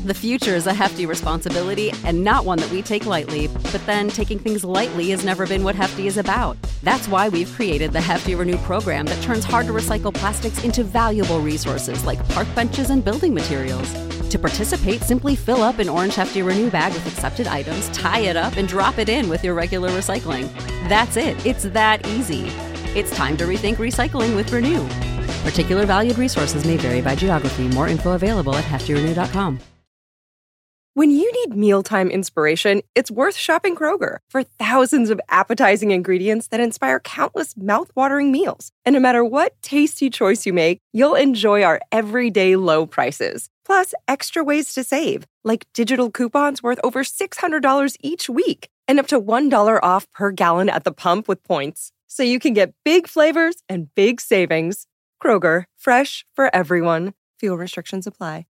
The future is a hefty responsibility and not one that we take lightly. But then taking things lightly has never been what Hefty is about. That's why we've created the Hefty Renew program that turns hard-to-recycle plastics into valuable resources like park benches and building materials. To participate, simply fill up an orange Hefty Renew bag with accepted items, tie it up, and drop it in with your regular recycling. That's it. It's that easy. It's time to rethink recycling with Renew. Particular valued resources may vary by geography. More info available at heftyrenew.com. When you need mealtime inspiration, it's worth shopping Kroger for thousands of appetizing ingredients that inspire countless mouth-watering meals. And no matter what tasty choice you make, you'll enjoy our everyday low prices. Plus, extra ways to save, like digital coupons worth over $600 each week and up to $1 off per gallon at the pump with points. So you can get big flavors and big savings. Kroger, fresh for everyone. Fuel restrictions apply.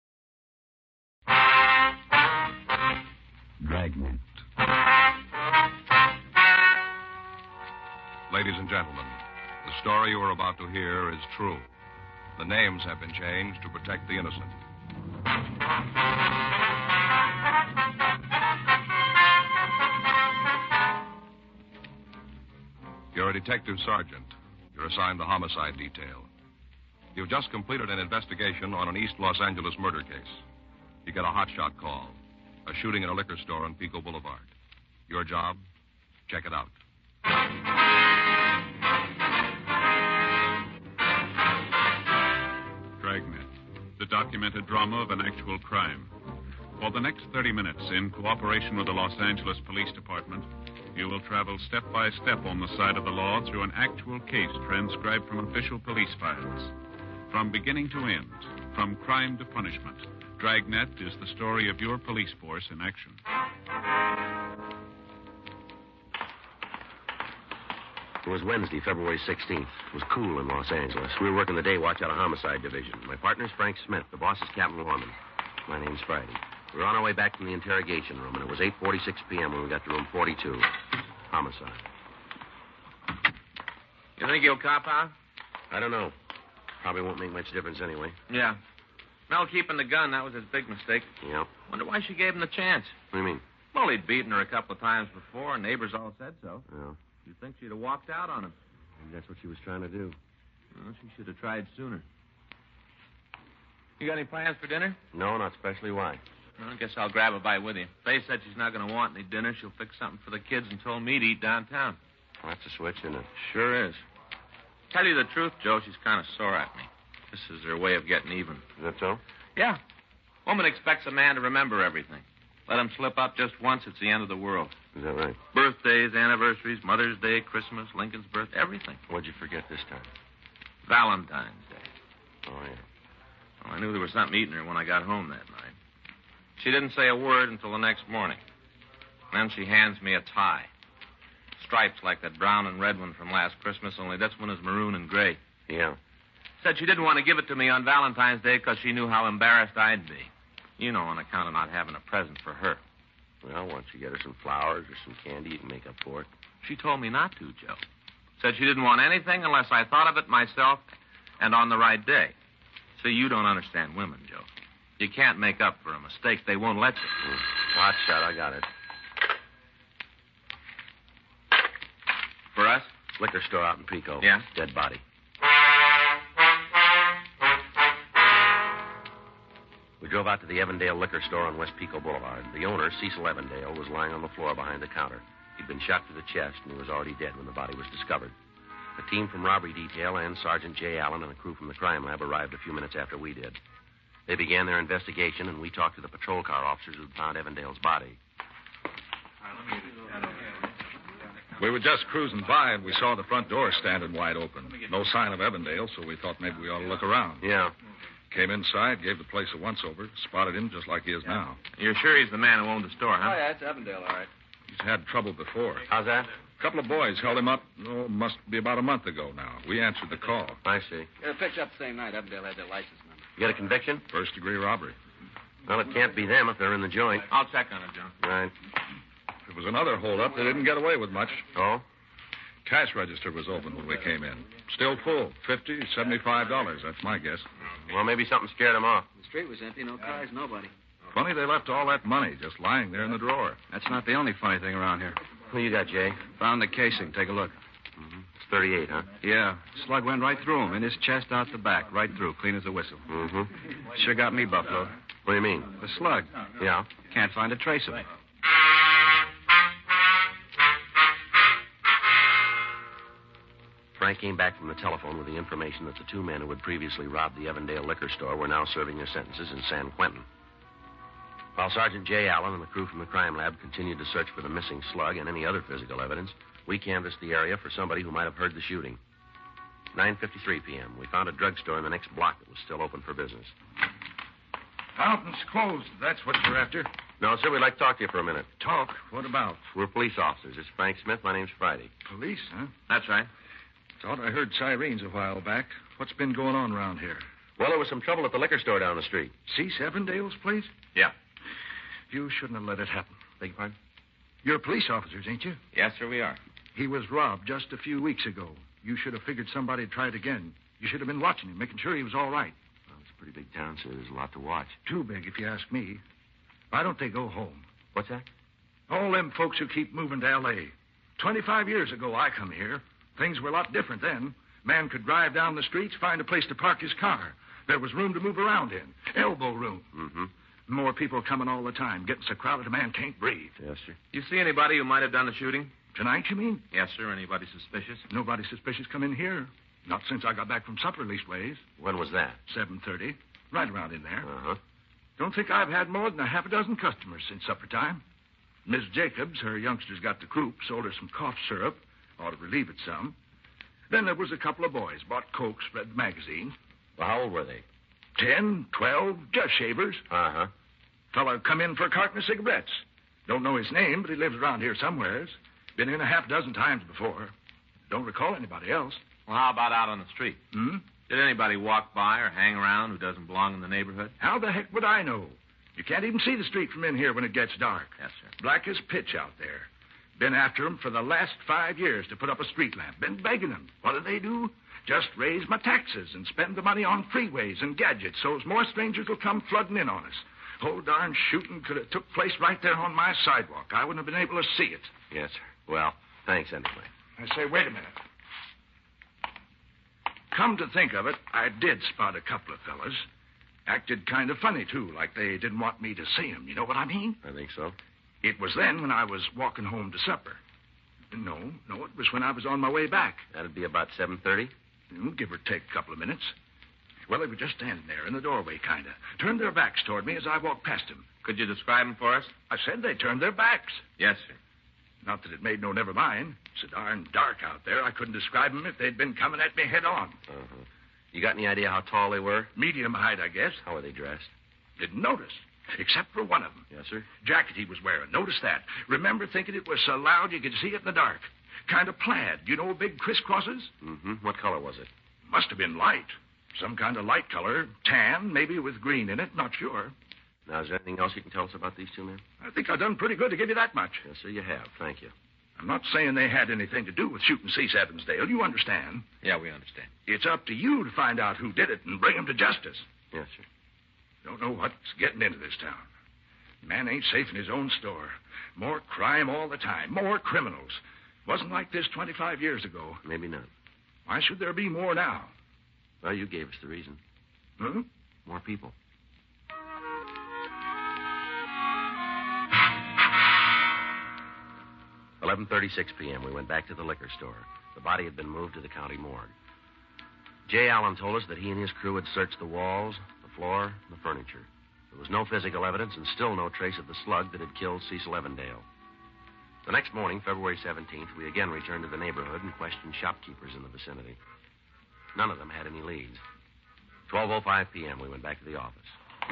Dragnet. Ladies and gentlemen, the story you are about to hear is true. The names have been changed to protect the innocent. You're a detective sergeant. You're assigned the homicide detail. You've just completed an investigation on an East Los Angeles murder case. You get a hotshot call. A shooting in a liquor store on Pico Boulevard. Your job? Check it out. Dragnet, the documented drama of an actual crime. For the next 30 minutes, in cooperation with the Los Angeles Police Department, you will travel step by step on the side of the law through an actual case transcribed from official police files. From beginning to end, from crime to punishment, Dragnet is the story of your police force in action. It was Wednesday, February 16th. It was cool in Los Angeles. We were working the day watch out of Homicide Division. My partner's Frank Smith. The boss is Captain Warman. My name's Friday. We were on our way back from the interrogation room, and it was 8:46 p.m. when we got to room 42. Homicide. You think he'll cop out? I don't know. Probably won't make much difference anyway. Yeah. Mel keeping the gun, that was his big mistake. Yeah. Wonder why she gave him the chance. What do you mean? Well, he'd beaten her a couple of times before, and neighbors all said so. Yeah. You'd think she'd have walked out on him. Maybe that's what she was trying to do. Well, she should have tried sooner. You got any plans for dinner? No, not especially. Why? Well, I guess I'll grab a bite with you. Faye said she's not going to want any dinner. She'll fix something for the kids and told me to eat downtown. Well, that's a switch, isn't it? Sure is. Tell you the truth, Joe, she's kind of sore at me. This is her way of getting even. Is that so? Yeah. Woman expects a man to remember everything. Let him slip up just once, it's the end of the world. Is that right? Birthdays, anniversaries, Mother's Day, Christmas, Lincoln's birth, everything. What'd you forget this time? Valentine's Day. Oh, yeah. Well, I knew there was something eating her when I got home that night. She didn't say a word until the next morning. Then she hands me a tie. Stripes like that brown and red one from last Christmas, only this one is maroon and gray. Yeah. Said she didn't want to give it to me on Valentine's Day because she knew how embarrassed I'd be. You know, on account of not having a present for her. Well, why don't you get her some flowers or some candy? You can make up for it. She told me not to, Joe. Said she didn't want anything unless I thought of it myself and on the right day. See, you don't understand women, Joe. You can't make up for a mistake. They won't let you. Hot shot, I got it. For us? Liquor store out in Pico. Yeah? Dead body. We drove out to the Evandale liquor store on West Pico Boulevard. The owner, Cecil Evandale, was lying on the floor behind the counter. He'd been shot to the chest, and he was already dead when the body was discovered. A team from robbery detail and Sergeant J. Allen and a crew from the crime lab arrived a few minutes after we did. They began their investigation, and we talked to the patrol car officers who'd found Evandale's body. We were just cruising by, and we saw the front door standing wide open. No sign of Evandale, so we thought maybe we ought to look around. Yeah. Came inside, gave the place a once-over, spotted him just like he is now. You're sure he's the man who owned the store, huh? Oh, yeah, it's Evandale, all right. He's had trouble before. How's that? A couple of boys held him up, must be about a month ago now. We answered the call. I see. Yeah, picked up the same night. Evandale had their license number. You got a conviction? First-degree robbery. Well, it can't be them if they're in the joint. I'll check on it, Joe. Right. If it was another hold-up, they didn't get away with much. Oh? Cash register was open when we came in. Still full. $50, $75. That's my guess. Well, maybe something scared them off. The street was empty. No cars, nobody. Funny they left all that money just lying there in the drawer. That's not the only funny thing around here. Who you got, Jay? Found the casing. Take a look. Mm-hmm. It's 38, huh? Yeah. Slug went right through him, in his chest, out the back, right through, clean as a whistle. Mm-hmm. Sure got me, Buffalo. What do you mean? The slug. Yeah? Can't find a trace of it. Frank came back from the telephone with the information that the two men who had previously robbed the Evandale liquor store were now serving their sentences in San Quentin. While Sergeant Jay Allen and the crew from the crime lab continued to search for the missing slug and any other physical evidence, we canvassed the area for somebody who might have heard the shooting. 9:53 p.m. We found a drugstore in the next block that was still open for business. Fountain's closed. That's what you're after. No, sir, we'd like to talk to you for a minute. Talk? What about? We're police officers. It's Frank Smith. My name's Friday. Police, huh? That's right. Thought I heard sirens a while back. What's been going on around here? Well, there was some trouble at the liquor store down the street. Cease Evandale's place? Yeah. You shouldn't have let it happen. Beg your pardon? You're police officers, ain't you? Yes, sir, we are. He was robbed just a few weeks ago. You should have figured somebody'd try it again. You should have been watching him, making sure he was all right. Well, it's a pretty big town, sir. There's a lot to watch. Too big, if you ask me. Why don't they go home? What's that? All them folks who keep moving to L.A. 25 years ago, I come here. Things were a lot different then. Man could drive down the streets, find a place to park his car. There was room to move around in. Elbow room. Mm-hmm. More people coming all the time. Getting so crowded a man can't breathe. Yes, sir. You see anybody who might have done the shooting? Tonight, you mean? Yes, sir. Anybody suspicious? Nobody suspicious come in here. Not since I got back from supper, leastways. When was that? 7:30. Right around in there. Uh-huh. Don't think I've had more than a half a dozen customers since supper time. Miss Jacobs, her youngsters got the croup, sold her some cough syrup. Ought to relieve it some. Then there was a couple of boys. Bought Cokes, read the magazine. Well, how old were they? 10, 12, just shavers. Uh-huh. Fella come in for a carton of cigarettes. Don't know his name, but he lives around here somewheres. Been in a half dozen times before. Don't recall anybody else. Well, how about out on the street? Hmm? Did anybody walk by or hang around who doesn't belong in the neighborhood? How the heck would I know? You can't even see the street from in here when it gets dark. Yes, sir. Black as pitch out there. Been after 'em for the last 5 years to put up a street lamp. Been begging 'em. What do? Just raise my taxes and spend the money on freeways and gadgets so's more strangers will come flooding in on us. Whole darn shooting could have took place right there on my sidewalk. I wouldn't have been able to see it. Yes, sir. Well, thanks anyway. I say, wait a minute. Come to think of it, I did spot a couple of fellas. Acted kind of funny, too, like they didn't want me to see 'em. You know what I mean? I think so. It was then when I was walking home to supper. No, it was when I was on my way back. That'd be about 7:30? Give or take a couple of minutes. Well, they were just standing there in the doorway, kind of. Turned their backs toward me as I walked past them. Could you describe them for us? I said they turned their backs. Yes, sir. Not that it made no never mind. It's so darn dark out there, I couldn't describe them if they'd been coming at me head on. Uh-huh. You got any idea how tall they were? Medium height, I guess. How were they dressed? Didn't notice. Except for one of them. Yes, sir. Jacket he was wearing. Notice that. Remember thinking it was so loud you could see it in the dark. Kind of plaid. You know big crisscrosses? Mm-hmm. What color was it? Must have been light. Some kind of light color. Tan, maybe with green in it. Not sure. Now, is there anything else you can tell us about these two men? I think I've done pretty good to give you that much. Yes, sir, you have. Thank you. I'm not saying they had anything to do with shooting Cease Evansdale. You understand? Yeah, we understand. It's up to you to find out who did it and bring him to justice. Yes, sir. Don't know what's getting into this town. Man ain't safe in his own store. More crime all the time. More criminals. Wasn't like this 25 years ago. Maybe not. Why should there be more now? Well, you gave us the reason. Hmm? More people. $11:36 p.m. We went back to the liquor store. The body had been moved to the county morgue. Jay Allen told us that he and his crew had searched the walls, the floor, and the furniture. There was no physical evidence and still no trace of the slug that had killed Cecil Evandale. The next morning, February 17th, we again returned to the neighborhood and questioned shopkeepers in the vicinity. None of them had any leads. 12:05 p.m., we went back to the office.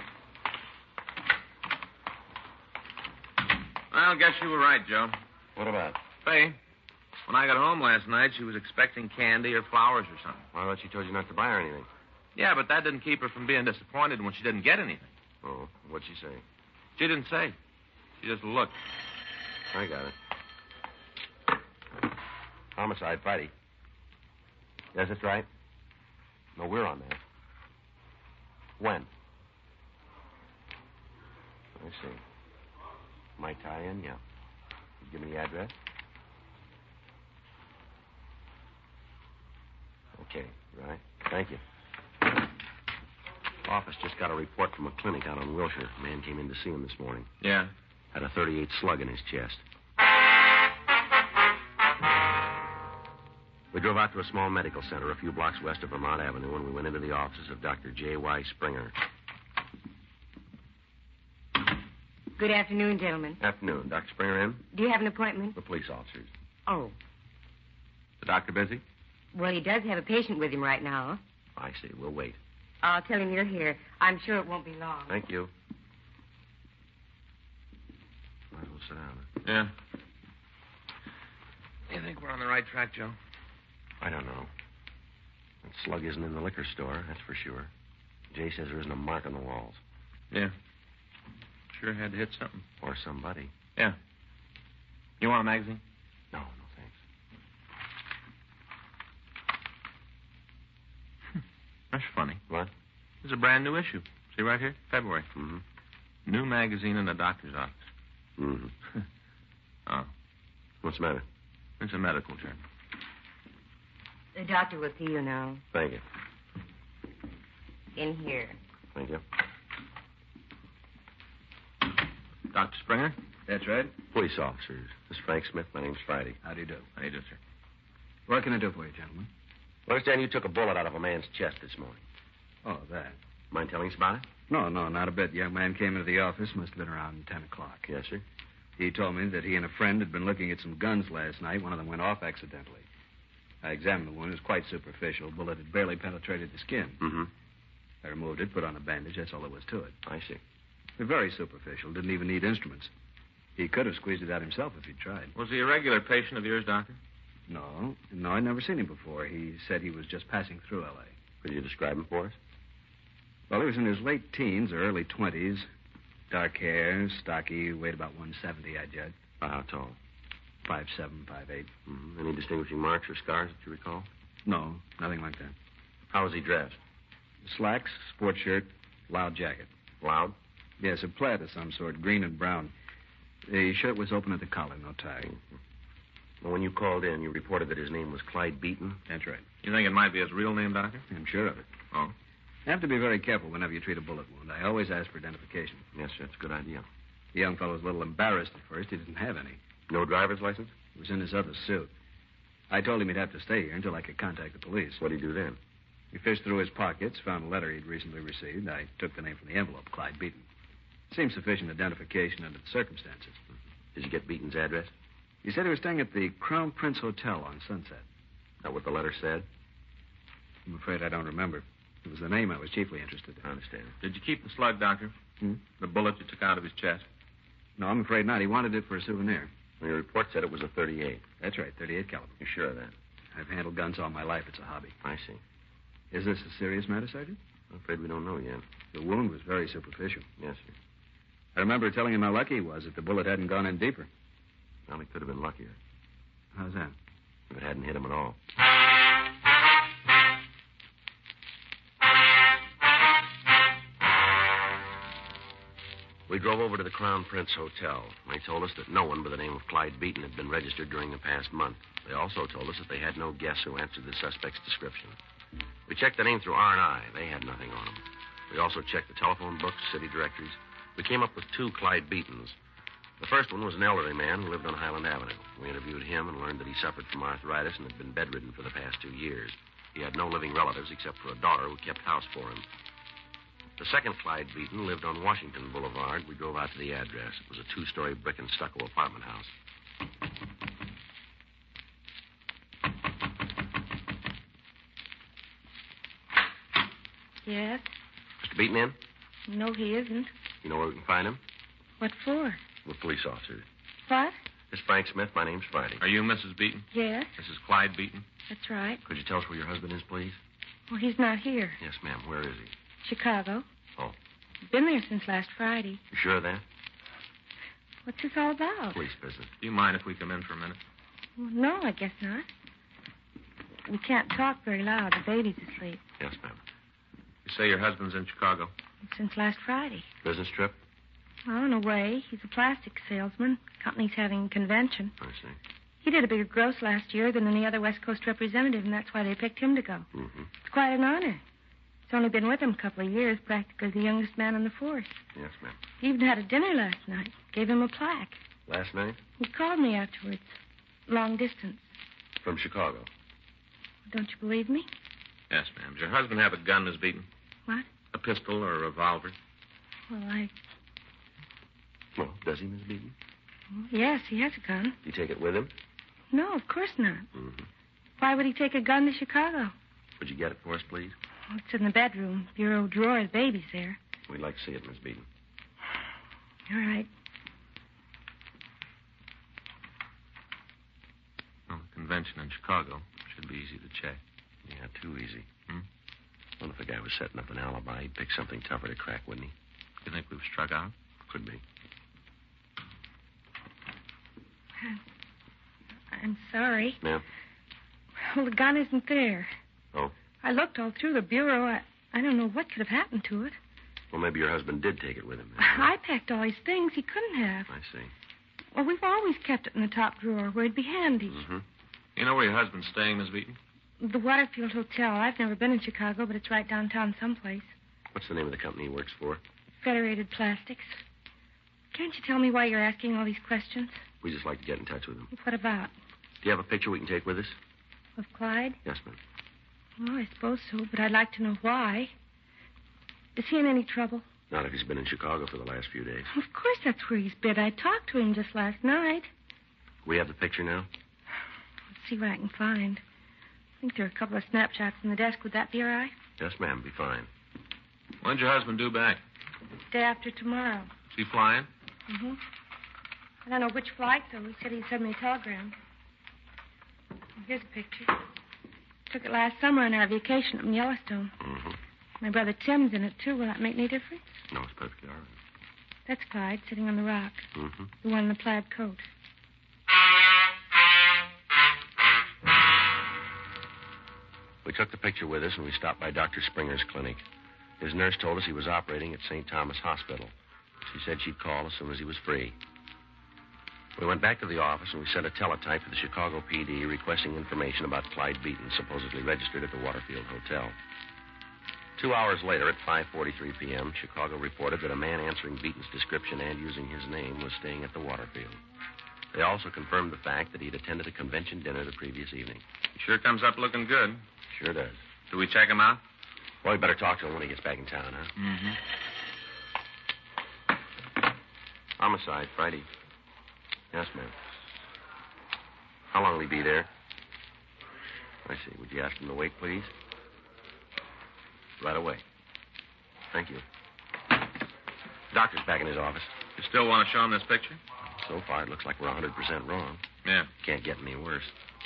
Well, I guess you were right, Joe. What about? Faye, when I got home last night, she was expecting candy or flowers or something. Well, I thought she told you not to buy her anything. Yeah, but that didn't keep her from being disappointed when she didn't get anything. Oh, what'd she say? She didn't say. She just looked. I got it. Homicide, Friday. Yes, that's right. No, we're on that. When? see. My tie-in, yeah. Give me the address. Okay, right. Thank you. Office just got a report from a clinic out on Wilshire. A man came in to see him this morning. Yeah? Had a .38 slug in his chest. We drove out to a small medical center a few blocks west of Vermont Avenue, and we went into the offices of Dr. J.Y. Springer. Good afternoon, gentlemen. Afternoon. Dr. Springer in? Do you have an appointment? The police officers. Oh. The doctor busy? Well, he does have a patient with him right now. I see. We'll wait. I'll tell him you're here. I'm sure it won't be long. Thank you. Might as well sit down. Yeah. You think we're on the right track, Joe? I don't know. That slug isn't in the liquor store, that's for sure. Jay says there isn't a mark on the walls. Yeah. Sure had to hit something. Or somebody. Yeah. You want a magazine? No, thanks. That's funny. What? There's a brand new issue. See right here? February. Mm-hmm. New magazine in the doctor's office. Mm-hmm. Oh. What's the matter? It's a medical journal. The doctor will see you now. Thank you. In here. Thank you. Dr. Springer? That's right. Police officers. This is Frank Smith. My name's Friday. How do you do? How do you do, sir? What can I do for you, gentlemen? I understand you took a bullet out of a man's chest this morning. Oh, that. Mind telling us about it? No, not a bit. The young man came into the office. Must have been around 10 o'clock. Yes, sir. He told me that he and a friend had been looking at some guns last night. One of them went off accidentally. I examined the wound. It was quite superficial. Bullet had barely penetrated the skin. Mm-hmm. I removed it, put on a bandage. That's all there was to it. I see. Very superficial. Didn't even need instruments. He could have squeezed it out himself if he'd tried. Was he a regular patient of yours, Doctor? No, I'd never seen him before. He said he was just passing through L.A. Could you describe him for us? Well, he was in his late teens or early 20s. Dark hair, stocky, weighed about 170, I judge. How tall? 5'7", 5'8". Mm-hmm. Any distinguishing marks or scars that you recall? No, nothing like that. How was he dressed? Slacks, sport shirt, loud jacket. Loud? Yes, a plaid of some sort, green and brown. The shirt was open at the collar, no tie. Mm-hmm. Well, when you called in, you reported that his name was Clyde Beaton? That's right. You think it might be his real name, Doctor? I'm sure of it. Oh? You have to be very careful whenever you treat a bullet wound. I always ask for identification. Yes, sir. That's a good idea. The young fellow was a little embarrassed at first. He didn't have any. No driver's license? It was in his other suit. I told him he'd have to stay here until I could contact the police. What did he do then? He fished through his pockets, found a letter he'd recently received. I took the name from the envelope, Clyde Beaton. Seemed sufficient identification under the circumstances. Did you get Beaton's address? He said he was staying at the Crown Prince Hotel on Sunset. Is that what the letter said? I'm afraid I don't remember. It was the name I was chiefly interested in. I understand. Did you keep the slug, Doctor? The bullet you took out of his chest? No, I'm afraid not. He wanted it for a souvenir. Well, your report said it was a .38. That's right, 38 caliber. You sure of that? I've handled guns all my life. It's a hobby. I see. Is this a serious matter, Sergeant? I'm afraid we don't know yet. The wound was very superficial. Yes, sir. I remember telling him how lucky he was that the bullet hadn't gone in deeper. Well, he could have been luckier. How's that? If it hadn't hit him at all. We drove over to the Crown Prince Hotel. They told us that no one by the name of Clyde Beaton had been registered during the past month. They also told us that they had no guess who answered the suspect's description. We checked the name through R&I. They had nothing on him. We also checked the telephone books, city directories. We came up with 2 Clyde Beatons. The first one was an elderly man who lived on Highland Avenue. We interviewed him and learned that he suffered from arthritis and had been bedridden for the past 2 years. He had no living relatives except for a daughter who kept house for him. The second Clyde Beaton lived on Washington Boulevard. We drove out to the address. It was a 2-story brick and stucco apartment house. Yes? Mr. Beaton in? No, he isn't. You know where we can find him? What for? The police officer. What? This is Frank Smith. My name's Friday. Are you Mrs. Beaton? Yes, This is Clyde Beaton. that's right. Could you tell us where your husband is, please? Well, he's not here. Yes, ma'am. Where is he? Chicago. Oh. Been there since last Friday. You sure of that? What's this all about? Police business. Do you mind if we come in for a minute? Well, no, I guess not. We can't talk very loud. The baby's asleep. Yes, ma'am. You say your husband's in Chicago. Since last Friday. Business trip? Oh, in a way. He's a plastic salesman. Company's having a convention. I see. He did a bigger gross last year than any other West Coast representative, and that's why they picked him to go. Mm-hmm. It's quite an honor. He's only been with them a couple of years, practically the youngest man on the force. Yes, ma'am. He even had a dinner last night. Gave him a plaque. Last night? He called me afterwards. Long distance. From Chicago. Don't you believe me? Yes, ma'am. Does your husband have a gun, Miss Beaton? What? A pistol or a revolver? Well, Well, does he, Miss Beaton? Yes, he has a gun. Do you take it with him? No, of course not. Mm-hmm. Why would he take a gun to Chicago? Would you get it for us, please? Oh, it's in the bedroom. Bureau drawer. The baby's there. We'd like to see it, Miss Beaton. All right. Well, the convention in Chicago should be easy to check. Yeah, too easy. Hmm? Well, if the guy was setting up an alibi, he'd pick something tougher to crack, wouldn't he? You think we've struck out? Could be. I'm sorry. Ma'am? Well, the gun isn't there. Oh? I looked all through the bureau. I don't know what could have happened to it. Well, maybe your husband did take it with him. I packed all his things. He couldn't have. I see. Well, we've always kept it in the top drawer where it'd be handy. Mm-hmm. You know where your husband's staying, Miss Beaton? The Waterfield Hotel. I've never been in Chicago, but it's right downtown someplace. What's the name of the company he works for? Federated Plastics. Can't you tell me why you're asking all these questions? We just like to get in touch with him. What about? Do you have a picture we can take with us? Of Clyde? Yes, ma'am. Well, I suppose so, but I'd like to know why. Is he in any trouble? Not if he's been in Chicago for the last few days. Of course that's where he's been. I talked to him just last night. We have the picture now? Let's see what I can find. I think there are a couple of snapshots in the desk. Would that be all right? Yes, ma'am. Be fine. When's your husband due back? Day after tomorrow. Is he flying? Mm-hmm. I don't know which flight, though. He said he'd send me a telegram. Here's a picture. Took it last summer on our vacation up in Yellowstone. Mm-hmm. My brother Tim's in it, too. Will that make any difference? No, it's perfectly all right. That's Clyde, sitting on the rock. Mm-hmm. The one in the plaid coat. We took the picture with us, and we stopped by Dr. Springer's clinic. His nurse told us he was operating at St. Thomas Hospital. She said she'd call as soon as he was free. We went back to the office, and we sent a teletype to the Chicago PD requesting information about Clyde Beaton, supposedly registered at the Waterfield Hotel. 2 hours later, at 5:43 p.m., Chicago reported that a man answering Beaton's description and using his name was staying at the Waterfield. They also confirmed the fact that he'd attended a convention dinner the previous evening. He sure comes up looking good. Sure does. Do we check him out? Well, we better talk to him when he gets back in town, huh? Mm-hmm. Homicide, Friday. Yes, ma'am. How long will he be there? I see. Would you ask him to wait, please? Right away. Thank you. Doctor's back in his office. You still want to show him this picture? So far, it looks like we're 100% wrong. Yeah. Can't get any worse.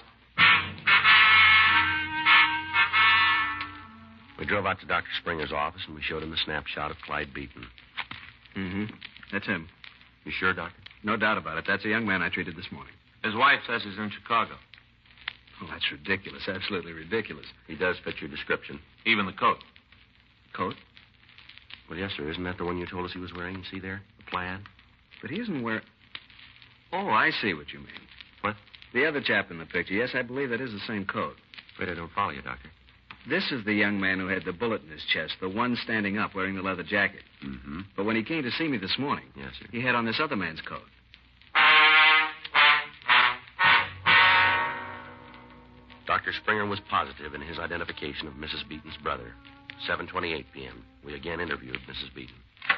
We drove out to Dr. Springer's office, and we showed him the snapshot of Clyde Beaton. Mm-hmm. That's him. You sure, Doctor? No doubt about it. That's the young man I treated this morning. His wife says he's in Chicago. Oh, that's ridiculous. Absolutely ridiculous. He does fit your description. Even the coat. Coat? Well, yes, sir. Isn't that the one you told us he was wearing? You see there? The plaid? But he isn't wearing... Oh, I see what you mean. What? The other chap in the picture. Yes, I believe that is the same coat. Wait, I don't follow you, Doctor. This is the young man who had the bullet in his chest, the one standing up wearing the leather jacket. Mm-hmm. But when he came to see me this morning, yes, sir, he had on this other man's coat. Dr. Springer was positive in his identification of Mrs. Beaton's brother. 7:28 p.m. We again interviewed Mrs. Beaton.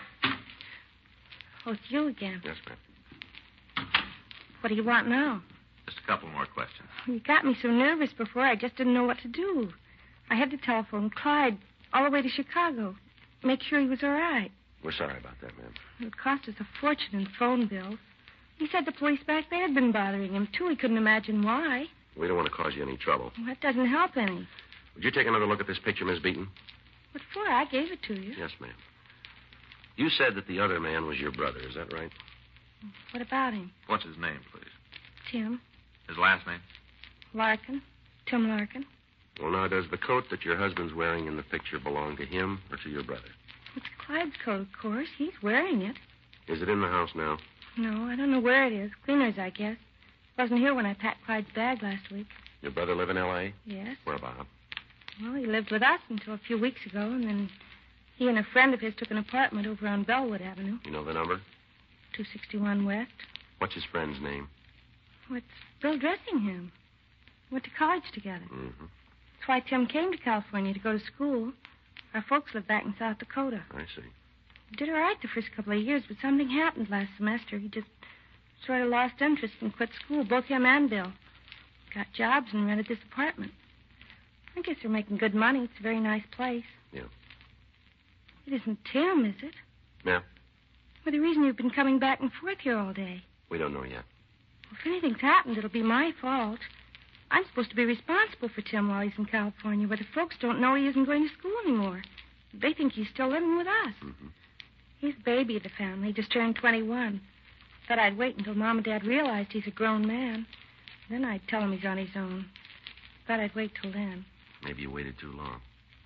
Oh, it's you again. Yes, ma'am. What do you want now? Just a couple more questions. You got me so nervous before, I just didn't know what to do. I had to telephone Clyde all the way to Chicago. Make sure he was all right. We're sorry about that, ma'am. It would cost us a fortune in phone bills. He said the police back there had been bothering him, too. He couldn't imagine why. We don't want to cause you any trouble. Well, that doesn't help any. Would you take another look at this picture, Miss Beaton? What for? I gave it to you. Yes, ma'am. You said that the other man was your brother. Is that right? What about him? What's his name, please? Tim. His last name? Larkin. Tim Larkin. Well, now, does the coat that your husband's wearing in the picture belong to him or to your brother? It's Clyde's coat, of course. He's wearing it. Is it in the house now? No, I don't know where it is. Cleaner's, I guess. Wasn't here when I packed Clyde's bag last week. Your brother live in L.A.? Yes. Where about? Well, he lived with us until a few weeks ago, and then he and a friend of his took an apartment over on Bellwood Avenue. You know the number? 261 West. What's his friend's name? Oh, it's Bill Dressingham. Went to college together. Mm-hmm. That's why Tim came to California, to go to school. Our folks live back in South Dakota. I see. He did all right the first couple of years, but something happened last semester. He just sort of lost interest and quit school, both him and Bill. Got jobs and rented this apartment. I guess they're making good money. It's a very nice place. Yeah. It isn't Tim, is it? Yeah. Well, the reason you've been coming back and forth here all day. We don't know yet. Well, if anything's happened, it'll be my fault. I'm supposed to be responsible for Tim while he's in California, but the folks don't know he isn't going to school anymore. They think he's still living with us. Mm-hmm. He's the baby of the family. He just turned 21. Thought I'd wait until Mom and Dad realized he's a grown man. Then I'd tell him he's on his own. Thought I'd wait till then. Maybe you waited too long.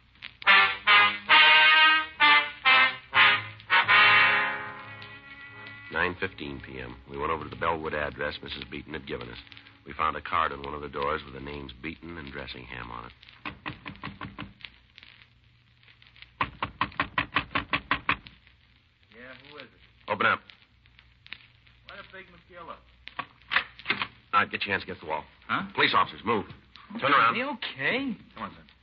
"9:15 p.m. We went over to the Bellwood address Mrs. Beaton had given us. We found a card on one of the doors with the names Beaton and Dressingham on it. Yeah, who is it? Open up. What a big McGilla. All right, get your hands against the wall. Huh? Police officers, move. Turn around. Are you okay? Come on, son.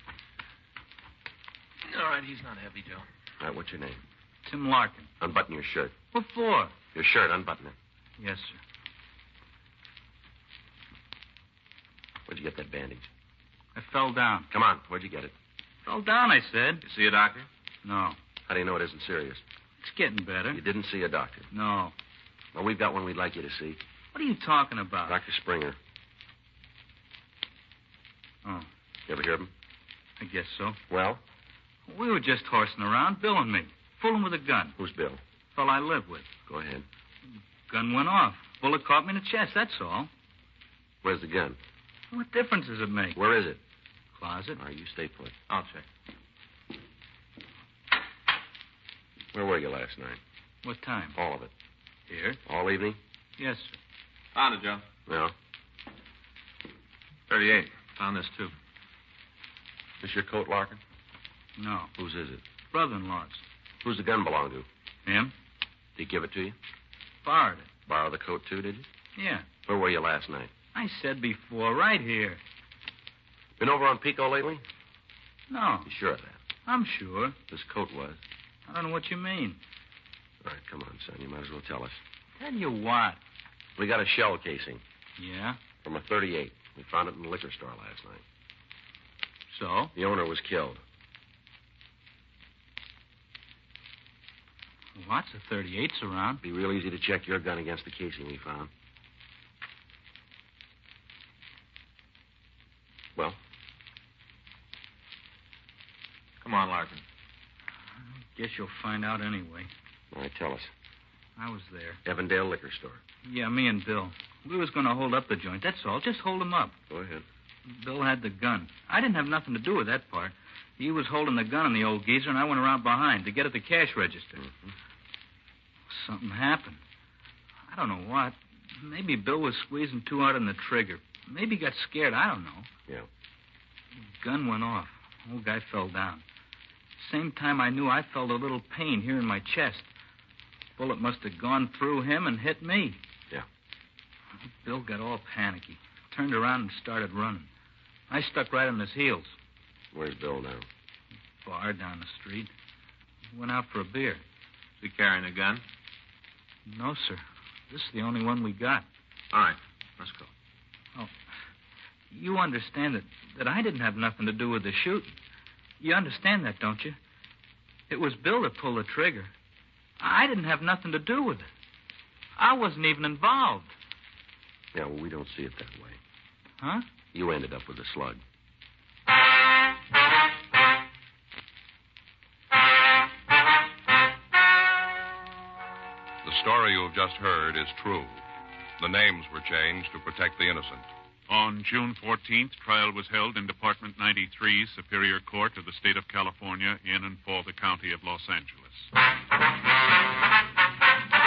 All right, he's not heavy, Joe. All right, what's your name? Tim Larkin. Unbutton your shirt. What for? Your shirt, unbutton it. Yes, sir. Where'd you get that bandage? I fell down. Come on, where'd you get it? Fell down, I said. You see a doctor? No. How do you know it isn't serious? It's getting better. You didn't see a doctor. No. Well, we've got one we'd like you to see. What are you talking about? Dr. Springer. Oh, You ever hear of him? I guess so. Well? We were just horsing around, Bill and me, fooling with a gun. Who's Bill? Fellow I live with. Go ahead. Gun went off. Bullet caught me in the chest, that's all. Where's the gun? What difference does it make? Where is it? Closet. All right, you stay put. I'll check. Where were you last night? What time? All of it. Here. All evening? Yes, sir. Found it, Joe. No. 38. Found this, too. This your coat, Larkin? No. Whose is it? Brother-in-law's. Who's the gun belong to? Him? Did he give it to you? Borrowed it. Borrow the coat, too, did you? Yeah. Where were you last night? I said before, right here. Been over on Pico lately? No. You sure of that? I'm sure. This coat was. I don't know what you mean. All right, come on, son. You might as well tell us. Tell you what. We got a shell casing Yeah? from a 38. We found it in the liquor store last night. So? The owner was killed. Lots of 38s around. Be real easy to check your gun against the casing we found. Well? Come on, Larkin. Guess you'll find out anyway. All right, tell us. I was there. Evandale Liquor Store. Yeah, me and Bill. We was going to hold up the joint, that's all. Just hold him up. Go ahead. Bill had the gun. I didn't have nothing to do with that part. He was holding the gun on the old geezer, and I went around behind to get at the cash register. Mm-hmm. Something happened. I don't know what. Maybe Bill was squeezing too hard on the trigger. Maybe he got scared. I don't know. Yeah. Gun went off. Old guy fell down. Same time I knew I felt a little pain here in my chest. Bullet must have gone through him and hit me. Yeah. Bill got all panicky. Turned around and started running. I stuck right on his heels. Where's Bill now? Bar down the street. Went out for a beer. Is he carrying a gun? No, sir. This is the only one we got. All right. Let's go. Oh, you understand that I didn't have nothing to do with the shooting. You understand that, don't you? It was Bill that pulled the trigger. I didn't have nothing to do with it. I wasn't even involved. Yeah, well, we don't see it that way. Huh? You ended up with a slug. The story you have just heard is true. The names were changed to protect the innocent. On June 14th, trial was held in Department 93, Superior Court of the State of California, in and for the County of Los Angeles.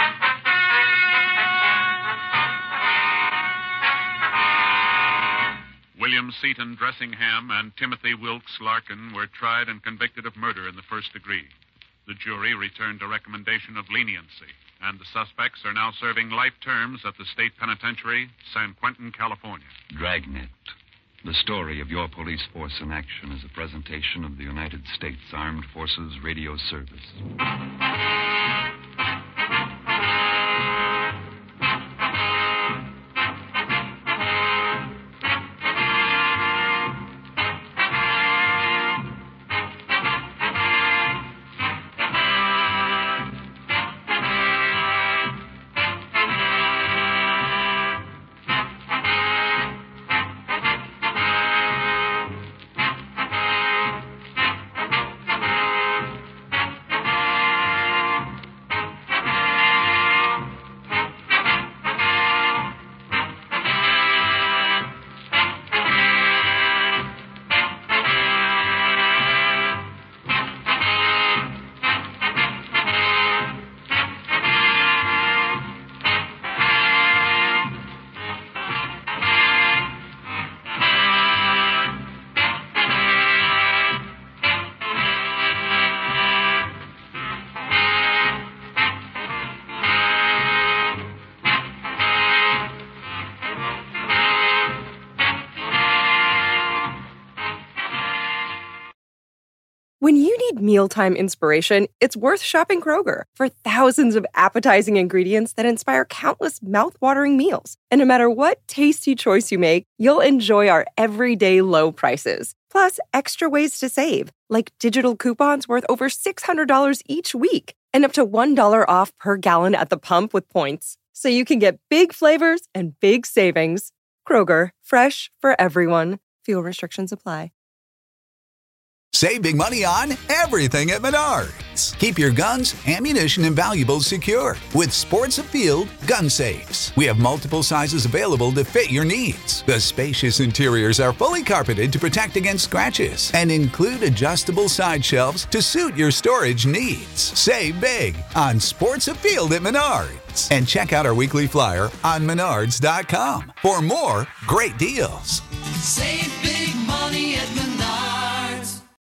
Seaton Dressingham and Timothy Wilkes Larkin were tried and convicted of murder in the first degree. The jury returned a recommendation of leniency, and the suspects are now serving life terms at the state penitentiary, San Quentin, California. Dragnet. The story of your police force in action is a presentation of the United States Armed Forces Radio Service. When you need mealtime inspiration, it's worth shopping Kroger for thousands of appetizing ingredients that inspire countless mouth-watering meals. And no matter what tasty choice you make, you'll enjoy our everyday low prices. Plus, extra ways to save, like digital coupons worth over $600 each week and up to $1 off per gallon at the pump with points. So you can get big flavors and big savings. Kroger, fresh for everyone. Fuel restrictions apply. Save big money on everything at Menards. Keep your guns, ammunition, and valuables secure with Sports Afield gun safes. We have multiple sizes available to fit your needs. The spacious interiors are fully carpeted to protect against scratches and include adjustable side shelves to suit your storage needs. Save big on Sports Afield at Menards. And check out our weekly flyer on Menards.com for more great deals. Save big money at Menards.